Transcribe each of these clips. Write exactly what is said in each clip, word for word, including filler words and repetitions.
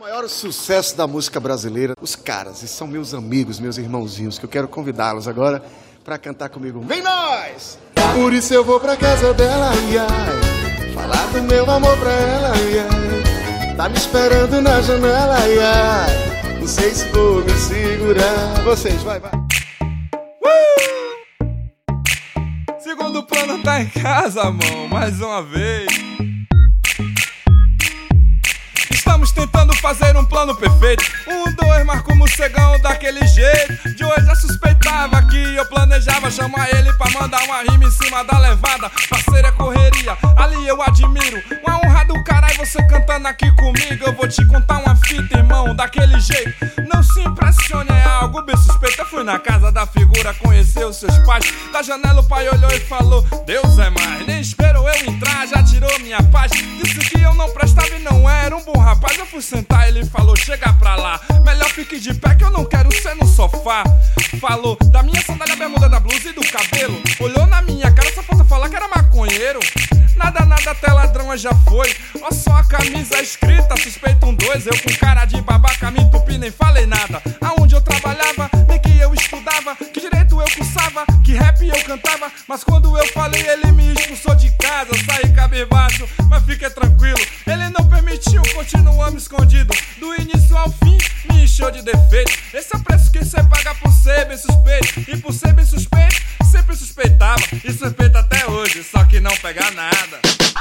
Maior sucesso da música brasileira, os caras, e são meus amigos, meus irmãozinhos, que eu quero convidá-los agora pra cantar comigo. Vem nós! Por isso eu vou pra casa dela, ai, ai, falar do meu amor pra ela, ai, ai, tá me esperando na janela, ai, ai, não sei se vou me segurar. Vocês, vai, vai. Uh! Segundo plano tá em casa, mão, mais uma vez. Estamos tentando fazer um plano perfeito. Um, dois, marca o morcegão daquele jeito. De hoje já suspeitava que eu planejava chamar ele pra mandar uma rima em cima da levada. Parceira, correria, ali eu admiro. Uma honra do caralho você cantando aqui comigo. Eu vou te contar uma fita, irmão, daquele jeito. Não se impressione, é algo bem suspeito. Eu fui na casa da figura, conhecer os seus pais. Da janela o pai olhou e falou: Deus é mais. Nem esperou eu entrar, já tirou minha paz. Disse que eu não prestava e não era um bom rapaz. Rapaz, eu fui sentar, ele falou, chega pra lá. Melhor fique de pé que eu não quero ser no sofá. Falou da minha sandália, bermuda, da blusa e do cabelo. Olhou na minha cara, só falta falar que era maconheiro. Nada, nada, até ladrão já foi. Ó só a camisa escrita, suspeito um dois. Eu com cara de babaca, me entupi, nem falei nada. Aonde eu trabalhava, nem que eu estudava. Que direito eu cursava, que rap eu cantava. Mas quando eu falei, ele me expulsou de casa. Saí cabisbaixo, mas fique tranquilo, ele não permitiu, continuamos escondido. Do início ao fim, me encheu de defeito. Esse é o preço que cê paga por ser bem suspeito. E por ser bem suspeito, sempre suspeitava. E suspeita até hoje, só que não pega nada.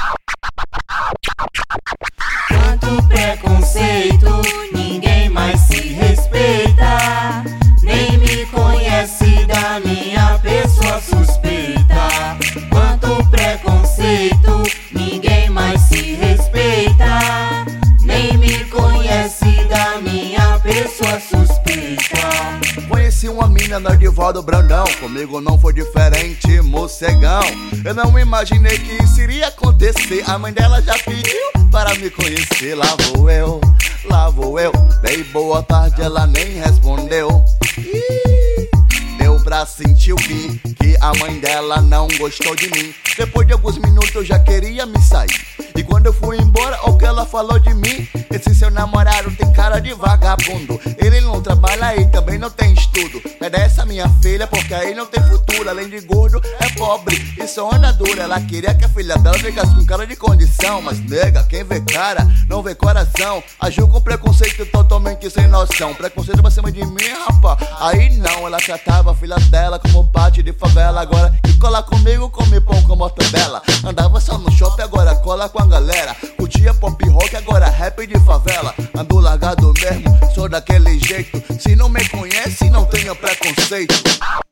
Quanto preconceito, ninguém mais se respeita. Nem me conhece da minha pessoa suspeita. Quanto preconceito, ninguém mais se respeita. Nem me conhece da minha pessoa suspeita. Conheci uma mina no Edivaldo Brandão, comigo não foi diferente, morcegão. Eu não imaginei que isso iria acontecer. A mãe dela já pediu para me conhecer. Lá vou eu, lá vou eu. Dei boa tarde, ela nem respondeu. Ih, deu pra sentir o que, que a mãe dela não gostou de mim. Depois de alguns minutos eu já queria me sair. E quando eu fui embora, o que ela falou de mim? Esse seu namorado tem cara de vagabundo. Ele não trabalha e também não tem estudo. Pede essa minha filha porque aí não tem futuro. Além de gordo, é pobre e só anda dura. Ela queria que a filha dela ficasse com cara de condição. Mas nega, quem vê cara, não vê coração. Agiu com preconceito totalmente sem noção. Preconceito pra cima de mim, rapaz. Aí não, ela tratava a filha dela como parte de favela. Agora que cola comigo, come pão com mortadela. Andava só no shopping, agora cola com a galera. Curtia pop rock, agora rap de favela. Ando largado mesmo, sou daquele jeito. Se não me conhece, não tenha preconceito.